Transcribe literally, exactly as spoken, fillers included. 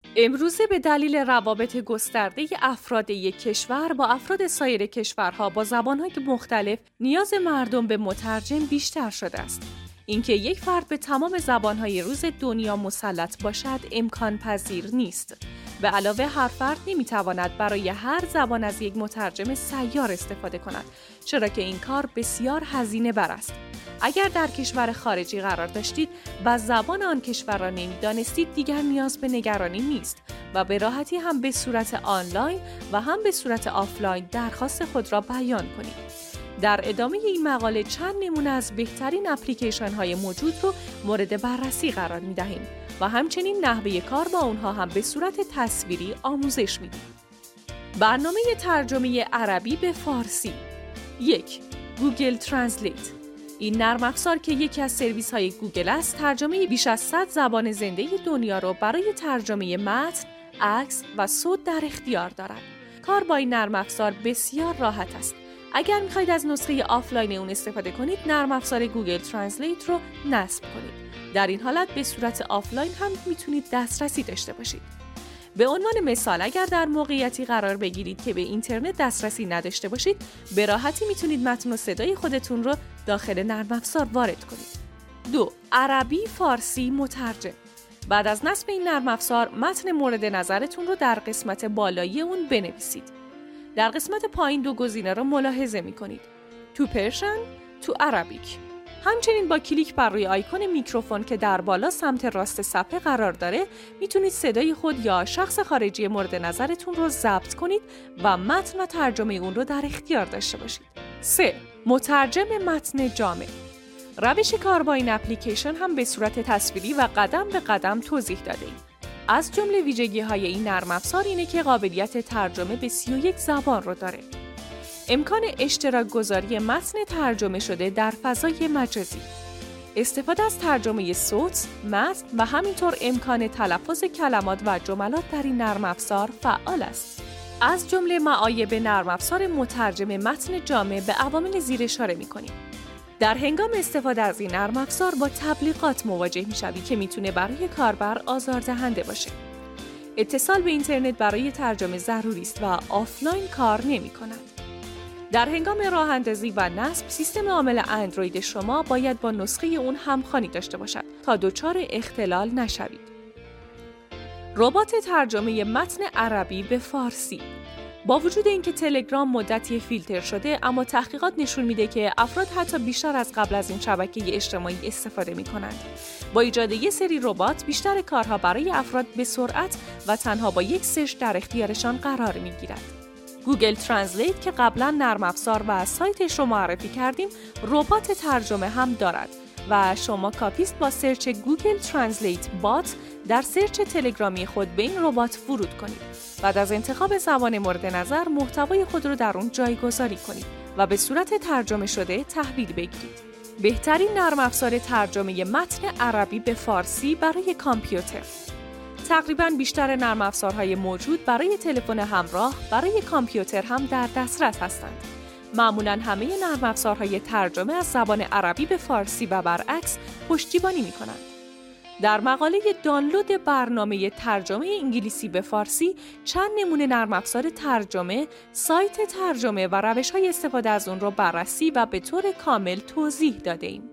امروزه به دلیل روابط گسترده افراد یک کشور با افراد سایر کشورها با زبان‌های مختلف، نیاز مردم به مترجم بیشتر شده است. اینکه یک فرد به تمام زبان‌های روز دنیا مسلط باشد امکان پذیر نیست. به علاوه هر فرد نمی‌تواند برای هر زبان از یک مترجم سیار استفاده کند، چرا که این کار بسیار هزینه بر است. اگر در کشور خارجی قرار داشتید و زبان آن کشور را نمی‌دانستید، دیگر نیاز به نگرانی نیست و به راحتی هم به صورت آنلاین و هم به صورت آفلاین درخواست خود را بیان کنید. در ادامه این مقاله چند نمونه از بهترین اپلیکیشن‌های موجود رو مورد بررسی قرار می‌دهیم و همچنین نحوه کار با اونها هم به صورت تصویری آموزش می‌دیم. برنامه ترجمه عربی به فارسی. یک. گوگل ترنسلیت. این نرم افزار که یکی از سرویس‌های گوگل است، ترجمه بیش از صد زبان زنده دنیا را برای ترجمه متن، عکس و صوت در اختیار دارد. کار با این نرم افزار بسیار راحت است. اگر می‌خواید از نسخه آفلاین اون استفاده کنید، نرم افزار گوگل ترنسلیت رو نصب کنید. در این حالت به صورت آفلاین هم میتونید دسترسی داشته باشید. به عنوان مثال، اگر در موقعیتی قرار بگیرید که به اینترنت دسترسی نداشته باشید، به راحتی میتونید متن و صدای خودتون رو داخل نرم افزار وارد کنید. دو. عربی فارسی مترجم. بعد از نصب این نرم افزار، متن مورد نظرتون رو در قسمت بالایی اون بنویسید. در قسمت پایین دو گزینه را ملاحظه می‌کنید. تو پرشن، تو عربیک. همچنین با کلیک بر روی آیکون میکروفون که در بالا سمت راست صفحه قرار داره، میتونید صدای خود یا شخص خارجی مورد نظرتون رو ضبط کنید و متن و ترجمه اون رو در اختیار داشته باشید. سه. مترجم متن جامع. روش کار با این اپلیکیشن هم به صورت تصویری و قدم به قدم توضیح داده ایم. از جمله ویژگی‌های این نرم افزار اینه که قابلیت ترجمه به سی و یک زبان رو داره. امکان اشتراک گذاری متن ترجمه شده در فضای مجازی. استفاده از ترجمه صوت، متن و همینطور امکان تلفظ کلمات و جملات در این نرم افزار فعال است. از جمله معایب نرم افزار مترجم متن جامع به عوامل زیر اشاره می‌کنیم. در هنگام استفاده از این نرم افزار با تبلیغات مواجه می‌شوید که میتونه برای کاربر آزاردهنده باشه. اتصال به اینترنت برای ترجمه ضروری است و آفلاین کار نمی‌کند. در هنگام راه اندازی و نصب، سیستم عامل اندروید شما باید با نسخه اون همخوانی داشته باشد تا دچار اختلال نشوید. ربات ترجمه متن عربی به فارسی. با وجود اینکه تلگرام مدتی فیلتر شده، اما تحقیقات نشون میده که افراد حتی بیشتر از قبل از این شبکه اجتماعی استفاده میکنند. با ایجاد یک سری ربات، بیشتر کارها برای افراد به سرعت و تنها با یک سرچ در اختیارشان قرار میگیرد. گوگل ترنسلیت که قبلا نرم افزار و سایتش رو معرفی کردیم، ربات ترجمه هم دارد و شما کافیست با سرچ گوگل ترنسلیت بات در سرچ تلگرامی خود به این ربات ورود کنید. بعد از انتخاب زبان مورد نظر، محتوای خود رو در اون جایگذاری کنید و به صورت ترجمه شده تحویل بگیرید. بهترین نرم افزار ترجمه متن عربی به فارسی برای کامپیوتر. تقریباً بیشتر نرم افزارهای موجود برای تلفن همراه برای کامپیوتر هم در دسترس هستند. معمولاً همه نرم افزارهای ترجمه از زبان عربی به فارسی و برعکس پشتیبانی می‌کنند. در مقاله دانلود برنامه ترجمه انگلیسی به فارسی چند نمونه نرم افزار ترجمه، سایت ترجمه و روش‌های استفاده از اون رو بررسی و به طور کامل توضیح داده‌ایم.